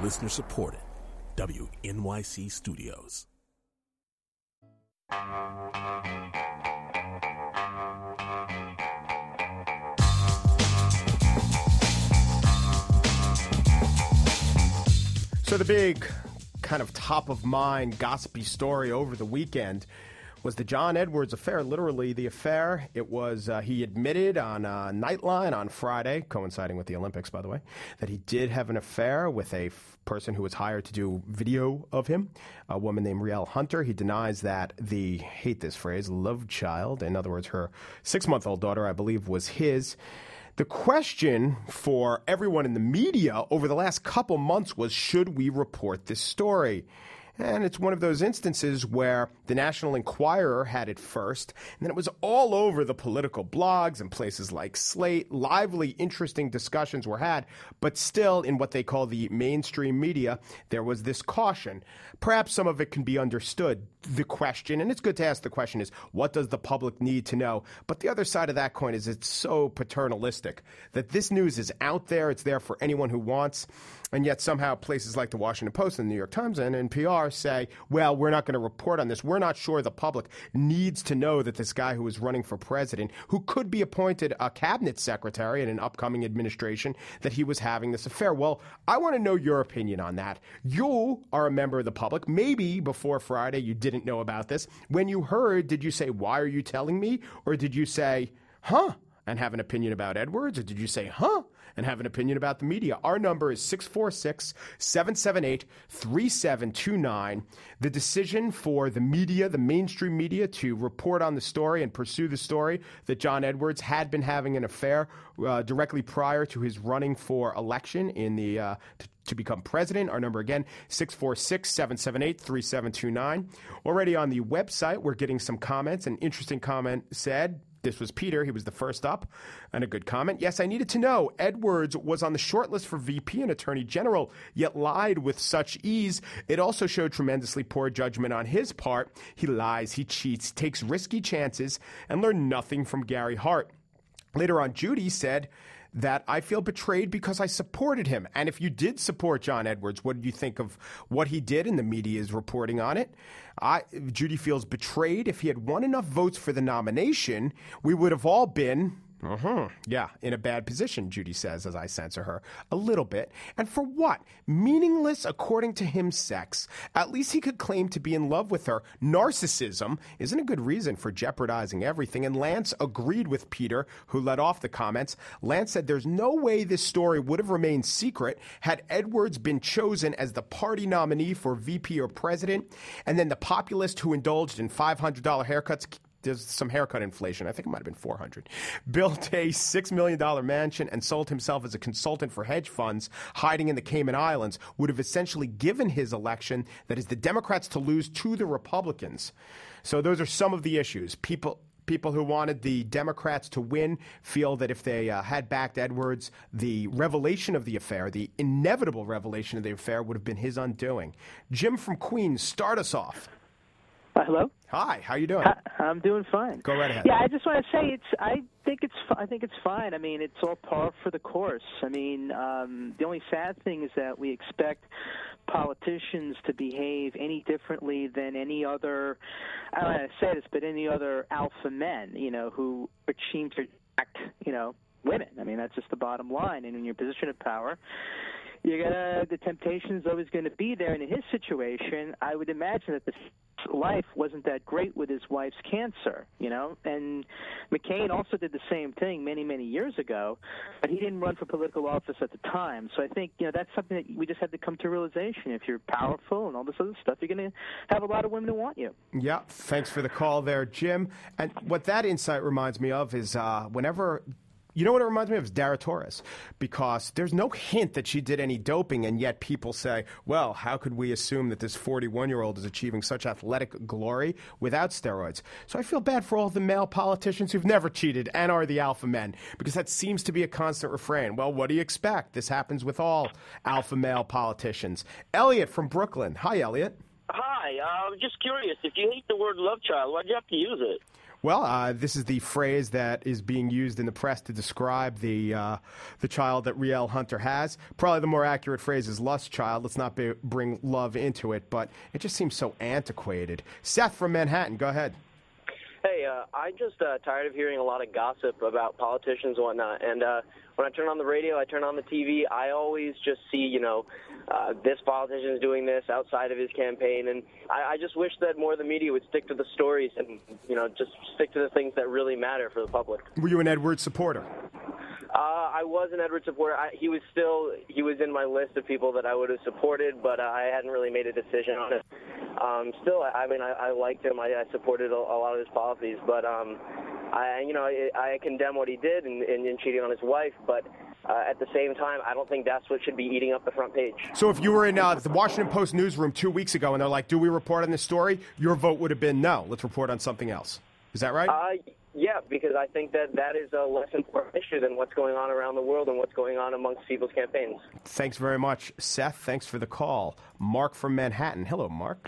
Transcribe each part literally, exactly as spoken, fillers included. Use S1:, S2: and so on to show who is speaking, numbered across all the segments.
S1: Listener supported. W N Y C Studios.
S2: So the big kind of top-of-mind gossipy story over the weekend was the John Edwards affair, literally the affair. It was, uh, he admitted on uh, Nightline on Friday, coinciding with the Olympics, by the way, that he did have an affair with a f- person who was hired to do video of him, a woman named Rielle Hunter. He denies that the, hate this phrase, love child, in other words, her six-month-old daughter, I believe, was his. The question for everyone in the media over the last couple months was, should we report this story? And it's one of those instances where the National Enquirer had it first, and then it was all over the political blogs and places like Slate. Lively, interesting discussions were had, but still in what they call the mainstream media, there was this caution. Perhaps some of it can be understood. The question, and it's good to ask the question, is what does the public need to know? But the other side of that coin is it's so paternalistic that this news is out there. It's there for anyone who wants. And yet somehow places like the Washington Post and the New York Times and N P R say, well, we're not going to report on this. We're not sure the public needs to know that this guy who is running for president, who could be appointed a cabinet secretary in an upcoming administration, that he was having this affair. Well, I want to know your opinion on that. You are a member of the public. Maybe before Friday you didn't know about this. When you heard, did you say, why are you telling me? Or did you say, huh, and have an opinion about Edwards? Or did you say, huh, and have an opinion about the media? Our number is six four six, seven seven eight, three seven two nine. The decision for the media, the mainstream media, to report on the story and pursue the story that John Edwards had been having an affair uh, directly prior to his running for election in the uh, to, to become president. Our number again, six four six, seven seven eight, three seven two nine. Already on the website, we're getting some comments. An interesting comment said, this was Peter. He was the first up. And a good comment. Yes, I needed to know. Edwards was on the short list for V P and Attorney General, yet lied with such ease. It also showed tremendously poor judgment on his part. He lies, he cheats, takes risky chances, and learned nothing from Gary Hart. Later on, Judy said that I feel betrayed because I supported him. And if you did support John Edwards, what did you think of what he did? And the media is reporting on it. I, Judy feels betrayed. If he had won enough votes for the nomination, we would have all been, uh-huh, yeah, in a bad position, Judy says, as I censor her a little bit. And for what? Meaningless, according to him, sex. At least he could claim to be in love with her. Narcissism isn't a good reason for jeopardizing everything. And Lance agreed with Peter, who led off the comments. Lance said there's no way this story would have remained secret had Edwards been chosen as the party nominee for V P or president. And then the populist who indulged in five hundred dollars haircuts, there's some haircut inflation, I think it might have been four hundred, built a six million dollars mansion and sold himself as a consultant for hedge funds hiding in the Cayman Islands, would have essentially given his election, that is the Democrats, to lose to the Republicans. So those are some of the issues. People people who wanted the Democrats to win feel that if they uh, had backed Edwards, the revelation of the affair, the inevitable revelation of the affair, would have been his undoing. Jim from Queens, start us off.
S3: Uh, hello.
S2: Hi. How you doing?
S3: Hi, I'm doing fine.
S2: Go right ahead.
S3: Yeah, I just want to say it's. I think it's. I think it's fine. I mean, it's all par for the course. I mean, um, the only sad thing is that we expect politicians to behave any differently than any other. I don't know how to say this, but any other alpha men, you know, who seem to act, you know, women. I mean, that's just the bottom line. And in your position of power, you're gonna, the temptation is always going to be there. And in his situation, I would imagine that the life wasn't that great with his wife's cancer, you know. And McCain also did the same thing many, many years ago, but he didn't run for political office at the time. So I think, you know, that's something that we just have to come to realization. If you're powerful and all this other stuff, you're going to have a lot of women who want you.
S2: Yeah, thanks for the call there, Jim. And what that insight reminds me of is uh, whenever – you know what it reminds me of? Is Dara Torres, because there's no hint that she did any doping, and yet people say, well, how could we assume that this forty-one-year-old is achieving such athletic glory without steroids? So I feel bad for all the male politicians who've never cheated and are the alpha men, because that seems to be a constant refrain. Well, what do you expect? This happens with all alpha male politicians. Elliot from Brooklyn. Hi, Elliot.
S4: Hi. I'm uh, just curious. If you hate the word love child, why'd you have to use it?
S2: Well, uh, this is the phrase that is being used in the press to describe the uh, the child that Rielle Hunter has. Probably the more accurate phrase is lust child. Let's not be, bring love into it, but it just seems so antiquated. Seth from Manhattan, go ahead.
S4: Hey, uh, I'm just uh, tired of hearing a lot of gossip about politicians and whatnot. And uh, when I turn on the radio, I turn on the T V, I always just see, you know, uh, this politician is doing this outside of his campaign. And I, I just wish that more of the media would stick to the stories and, you know, just stick to the things that really matter for the public.
S2: Were you an Edwards supporter?
S4: Uh, I was an Edwards supporter. I, he was still he was in my list of people that I would have supported, but uh, I hadn't really made a decision on it. Um, still, I, I mean, I, I liked him. I, I supported a, a lot of his policies, but um, I, you know, I, I condemn what he did in, in, in cheating on his wife. But uh, at the same time, I don't think that's what should be eating up the front page.
S2: So, if you were in uh, the Washington Post newsroom two weeks ago, and they're like, "Do we report on this story?" Your vote would have been no. Let's report on something else. Is that right?
S4: Uh, yeah, because I think that that is a less important issue than what's going on around the world and what's going on amongst people's campaigns.
S2: Thanks very much, Seth. Thanks for the call. Mark from Manhattan. Hello, Mark.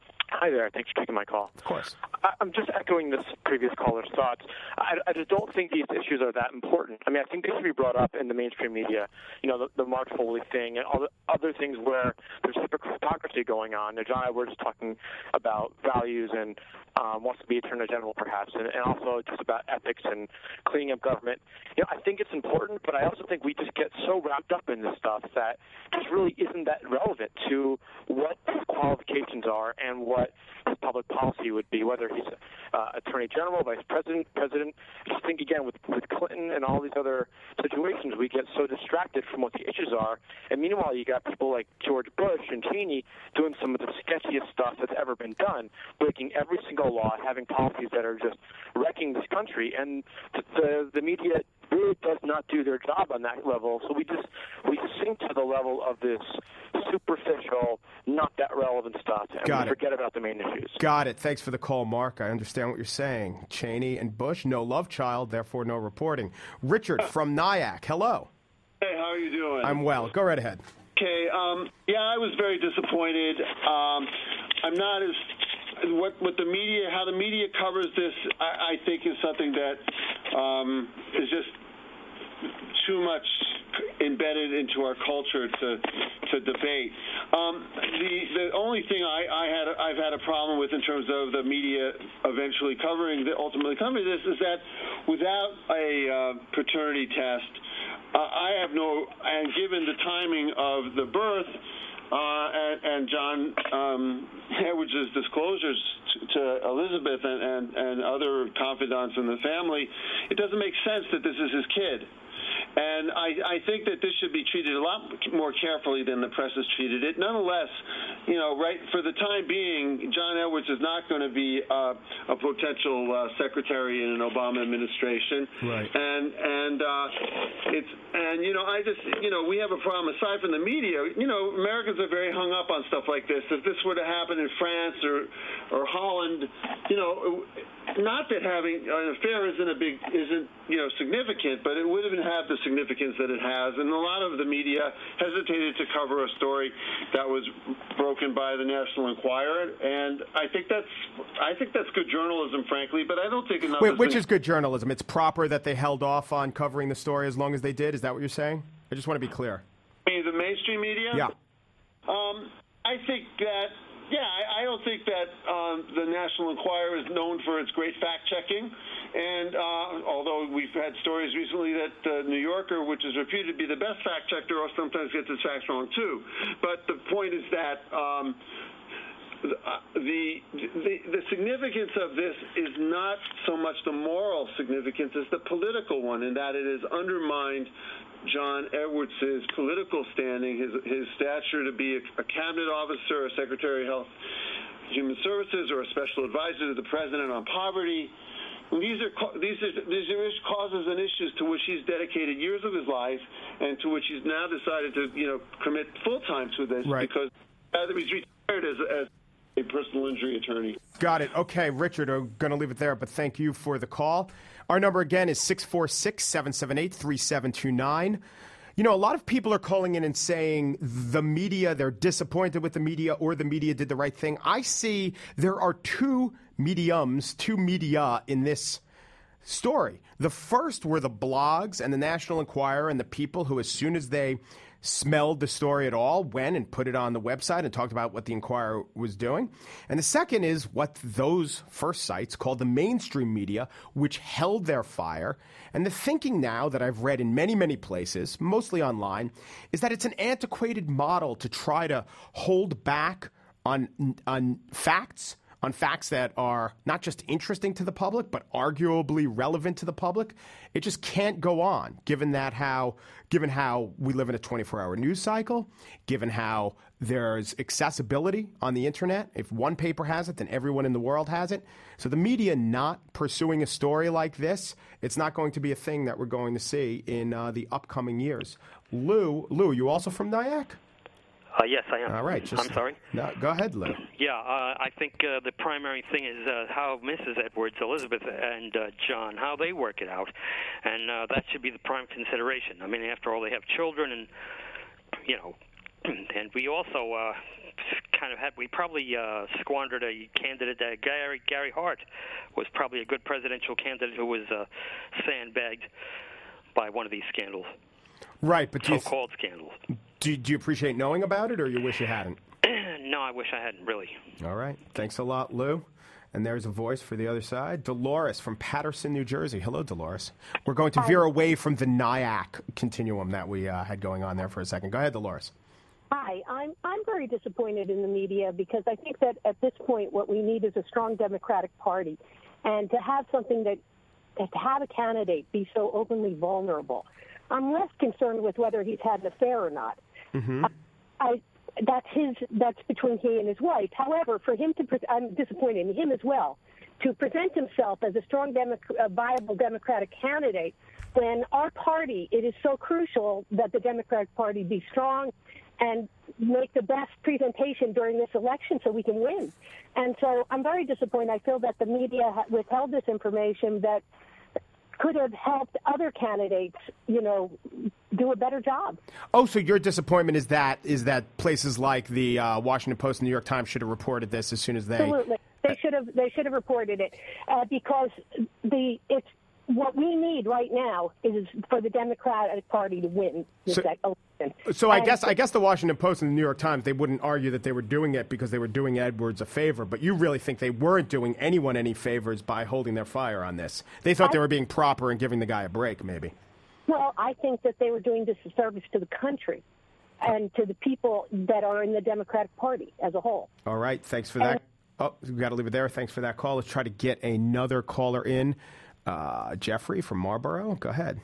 S5: Hi there. Thanks for taking my call.
S2: Of course.
S5: I, I'm just echoing this previous caller's thoughts. I, I just don't think these issues are that important. I mean, I think they should be brought up in the mainstream media, you know, the, the Mark Foley thing and all the other things where there's hypocrisy going on. Now, John Edwards talking about values and um, wants to be Attorney General, perhaps, and, and also just about ethics and cleaning up government. You know, I think it's important, but I also think we just get so wrapped up in this stuff that just really isn't that relevant to what his qualifications are and what his public policy would be, whether he's uh, Attorney General, Vice President, President. I just think, again, with, with Clinton and all these other situations, we get so distracted from what the issues are. And meanwhile, you got people like George Bush and Cheney doing some of the sketchiest stuff that's ever been done, breaking every single law, having policies that are just wrecking this country. And the, the, the media really does not do their job on that level. So we just we sink to the level of this superficial, not that relevant stuff, and
S2: Got
S5: we
S2: it.
S5: forget about the main issues.
S2: Got it. Thanks for the call, Mark. I understand what you're saying. Cheney and Bush, no love child, therefore no reporting. Richard from Nyack. Hello.
S6: Hey, how are you doing?
S2: I'm well. Go right ahead.
S6: Okay. Um, yeah, I was very disappointed. Um, I'm not as what what the media, how the media covers this, I, I think is something that um, is just too much embedded into our culture to to debate. Um, the the only thing I, I had I've had a problem with in terms of the media eventually covering the ultimately covering this is that without a uh, paternity test, uh, I have no and given the timing of the birth. Uh, and, and John um, Edwards' disclosures to, to Elizabeth and, and, and other confidants in the family, it doesn't make sense that this is his kid. And I, I think that this should be treated a lot more carefully than the press has treated it. Nonetheless, you know, right, for the time being, John Edwards is not going to be uh, a potential uh, secretary in an Obama administration.
S2: Right.
S6: And and uh, it's and you know, I just you know, we have a problem aside from the media. You know, Americans are very hung up on stuff like this. If this were to happen in France or or Holland, you know, not that having an affair isn't a big isn't you know significant, but it would have have the significance that it has, and a lot of the media hesitated to cover a story that was broken by the National Enquirer, and I think that's I think that's good journalism, frankly. But I don't think enough.
S2: Wait, which is good journalism? It's proper that they held off on covering the story as long as they did. Is that what you're saying? I just want to be clear.
S6: I mean, the mainstream media.
S2: Yeah.
S6: Um, I think that. Yeah, I, I don't think that um, the National Enquirer is known for its great fact-checking. And uh, although we've had stories recently that the uh, New Yorker, which is reputed to be the best fact-checker, or sometimes gets its facts wrong, too. But the point is that um, the, the, the significance of this is not so much the moral significance as the political one, in that it has undermined John Edwards' political standing, his his stature to be a, a cabinet officer, a secretary of health, human services, or a special advisor to the president on poverty. And these are these are these are causes and issues to which he's dedicated years of his life, and to which he's now decided to you know commit full time to this
S2: right.
S6: because he's retired as, as a personal injury attorney.
S2: Got it. Okay, Richard, I'm going to leave it there, but thank you for the call. Our number again is six four six, seven seven eight, three seven two nine. You know, a lot of people are calling in and saying the media, they're disappointed with the media or the media did the right thing. I see there are two mediums, two media in this story. The first were the blogs and the National Enquirer and the people who, as soon as they smelled the story at all, went and put it on the website and talked about what the Enquirer was doing. And the second is what those first sites called the mainstream media, which held their fire. And the thinking now that I've read in many, many places, mostly online, is that it's an antiquated model to try to hold back on on facts, on facts that are not just interesting to the public, but arguably relevant to the public. It just can't go on, given that how, given how we live in a twenty-four hour news cycle, given how there's accessibility on the internet. If one paper has it, then everyone in the world has it. So the media not pursuing a story like this, it's not going to be a thing that we're going to see in uh, the upcoming years. Lou, Lou, you also from Nyack?
S7: Uh, yes, I am.
S2: All right. Just,
S7: I'm sorry?
S2: No, go ahead, Lou.
S7: Yeah, uh, I think uh, the primary thing is uh, how Missus Edwards, Elizabeth, and uh, John, how they work it out. And uh, that should be the prime consideration. I mean, after all, they have children, and, you know, and we also uh, kind of had, we probably uh, squandered a candidate, uh, Gary, Gary Hart was probably a good presidential candidate who was uh, sandbagged by one of these scandals.
S2: Right, but
S7: so-called th- scandals.
S2: Do, do you appreciate knowing about it, or you wish you hadn't?
S7: No, I wish I hadn't, really.
S2: All right. Thanks a lot, Lou. And there's a voice for the other side. Dolores from Patterson, New Jersey. Hello, Dolores. We're going to veer away from the Nyack continuum that we uh, had going on there for a second. Go ahead, Dolores.
S8: Hi. I'm I'm very disappointed in the media because I think that at this point what we need is a strong Democratic Party. And to have something that, to have a candidate be so openly vulnerable, I'm less concerned with whether he's had an affair or not.
S2: Mm-hmm.
S8: I, I that's his. That's between he and his wife. However, for him to, pre- I'm disappointed in him as well, to present himself as a strong, Demo- a viable Democratic candidate, when our party, it is so crucial that the Democratic Party be strong and make the best presentation during this election so we can win. And so I'm very disappointed. I feel that the media ha- withheld this information that could have helped other candidates, you know, do a better job.
S2: Oh, so your disappointment is that is that places like the uh, Washington Post and New York Times should have reported this as soon as they...
S8: Absolutely. They should have they should have reported it uh, because the it's what we need right now is for the Democratic Party to win this
S2: so,
S8: election.
S2: So I
S8: and
S2: guess I guess the Washington Post and the New York Times, they wouldn't argue that they were doing it because they were doing Edwards a favor, but you really think they weren't doing anyone any favors by holding their fire on this. They thought I, they were being proper and giving the guy a break, maybe.
S8: Well, I think that they were doing disservice to the country and to the people that are in the Democratic Party as a whole.
S2: All right. Thanks for that. And, oh, we got to leave it there. Thanks for that call. Let's try to get another caller in. Uh, Jeffrey from Marlboro. Go ahead.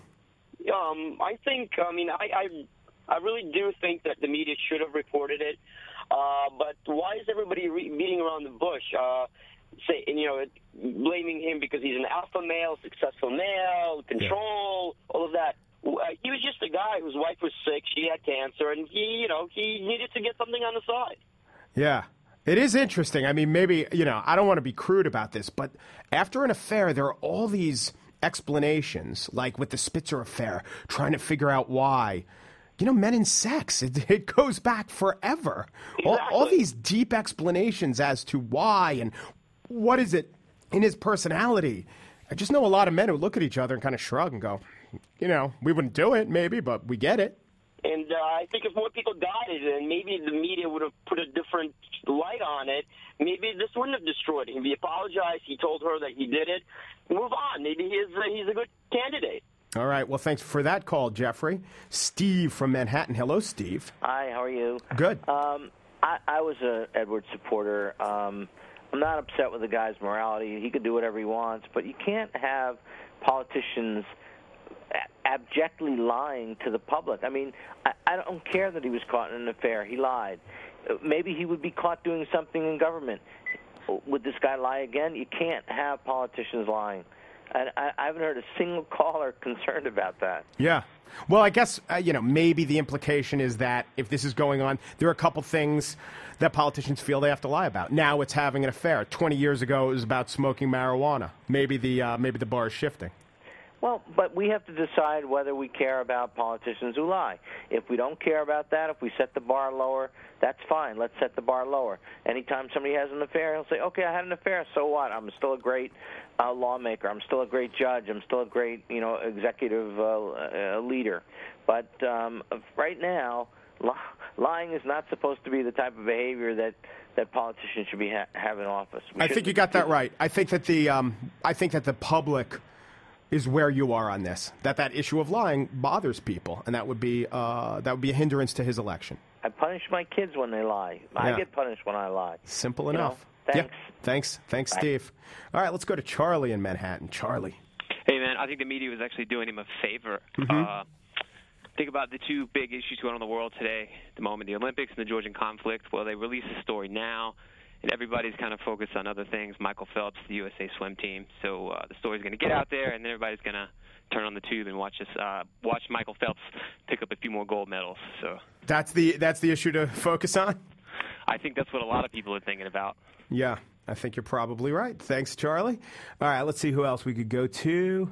S9: Um, I think, I mean, I, I I really do think that the media should have reported it. Uh, but why is everybody re- beating around the bush? Uh, say, you know, blaming him because he's an alpha male, successful male, control, yeah. all of that. Uh, he was just a guy whose wife was sick. She had cancer, and he, you know, he needed to get something on the side.
S2: Yeah. It is interesting. I mean, maybe, you know, I don't want to be crude about this, but after an affair, there are all these explanations, like with the Spitzer affair, trying to figure out why. You know, men and sex, it, it goes back forever.
S9: Exactly.
S2: All, all these deep explanations as to why and what is it in his personality. I just know a lot of men who look at each other and kind of shrug and go, you know, we wouldn't do it, maybe, but we get it.
S9: And uh, I think if more people got it, and maybe the media would have put a different light on it, maybe this wouldn't have destroyed him. He apologized. He told her that he did it. Move on. Maybe he's a, he's a good candidate.
S2: All right. Well, thanks for that call, Jeffrey. Steve from Manhattan. Hello, Steve.
S10: Hi. How are you?
S2: Good.
S10: Um, I, I was a Edwards supporter. Um, I'm not upset with the guy's morality. He could do whatever he wants, but you can't have politicians abjectly lying to the public. I mean, I, I don't care that he was caught in an affair. He lied. Maybe he would be caught doing something in government. Would this guy lie again? You can't have politicians lying. And I, I haven't heard a single caller concerned about that.
S2: Yeah. Well, I guess, uh, you know, maybe the implication is that if this is going on, there are a couple things that politicians feel they have to lie about. Now it's having an affair. twenty years ago, it was about smoking marijuana. Maybe the uh, maybe the bar is shifting.
S10: Well, but we have to decide whether we care about politicians who lie. If we don't care about that, if we set the bar lower, that's fine. Let's set the bar lower. Anytime somebody has an affair, he'll say, okay, I had an affair, so what? I'm still a great uh, lawmaker. I'm still a great judge. I'm still a great, you know, executive uh, uh, leader. But um, right now, li- lying is not supposed to be the type of behavior that, that politicians should be ha- have in office. We
S2: I think you got that right. I think that the um, I think that the public is where you are on this. That that issue of lying bothers people, and that would be uh, that would be a hindrance to his election.
S10: I punish my kids when they lie. I
S2: Yeah.
S10: get punished when I lie.
S2: Simple
S10: You
S2: enough.
S10: know? Thanks.
S2: Yeah. Thanks. Thanks,
S10: Bye.
S2: Steve. All right, let's go to Charlie in Manhattan. Charlie.
S11: Hey, man, I think the media was actually doing him a favor.
S2: Mhm.
S11: Uh, think about the two big issues going on in the world today, at the moment, the Olympics and the Georgian conflict. Well, they release the story now, and everybody's kind of focused on other things. Michael Phelps, the U S A swim team. So uh, the story's going to get out there, and then everybody's going to turn on the tube and watch us, uh, watch Michael Phelps pick up a few more gold medals. So
S2: That's the that's the issue to focus on?
S11: I think that's what a lot of people are thinking about.
S2: Yeah, I think you're probably right. Thanks, Charlie. All right, let's see who else we could go to.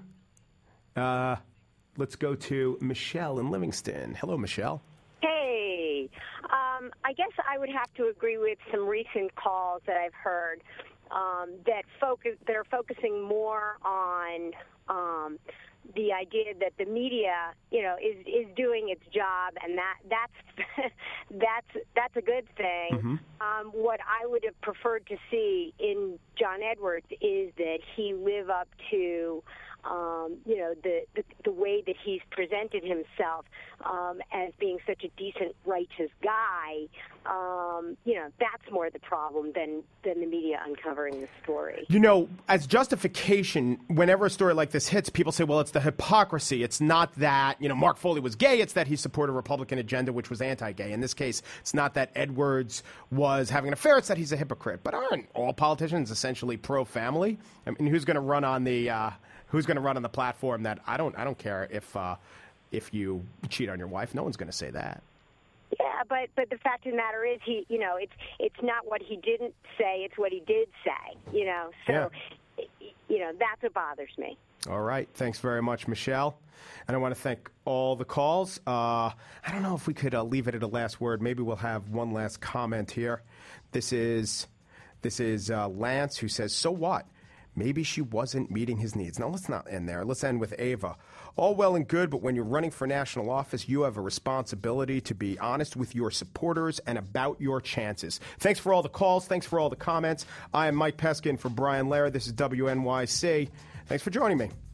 S2: Uh, let's go to Michelle in Livingston. Hello, Michelle.
S12: Hey, um, I guess I would have to agree with some recent calls that I've heard um, that focus that are focusing more on um, the idea that the media, you know, is is doing its job, and that that's that's that's a good thing.
S13: Mm-hmm.
S12: Um, what I would have preferred to see in John Edwards is that he live up to, um, you know, the, the the way that he's presented himself um, as being such a decent, righteous guy. Um, you know, that's more the problem than than the media uncovering the story.
S2: You know, as justification, whenever a story like this hits, people say, well, it's the hypocrisy. It's not that, you know, Mark Foley was gay. It's that he supported a Republican agenda, which was anti-gay. In this case, it's not that Edwards was having an affair. It's that he's a hypocrite. But aren't all politicians essentially pro-family? I mean, who's going to run on the uh, who's going to run on the platform that I don't I don't care if uh, if you cheat on your wife? No one's going to say that.
S12: Yeah, but but the fact of the matter is, he, you know, it's it's not what he didn't say; it's what he did say. You know, so you know that's what bothers me.
S2: All right. Thanks very much, Michelle. And I want to thank all the calls. Uh, I don't know if we could uh, leave it at a last word. Maybe we'll have one last comment here. This is this is uh, Lance, who says, so what? Maybe she wasn't meeting his needs. Now, let's not end there. Let's end with Ava. All well and good, but when you're running for national office, you have a responsibility to be honest with your supporters and about your chances. Thanks for all the calls. Thanks for all the comments. I am Mike Peskin for Brian Lehrer. This is W N Y C. Thanks for joining me.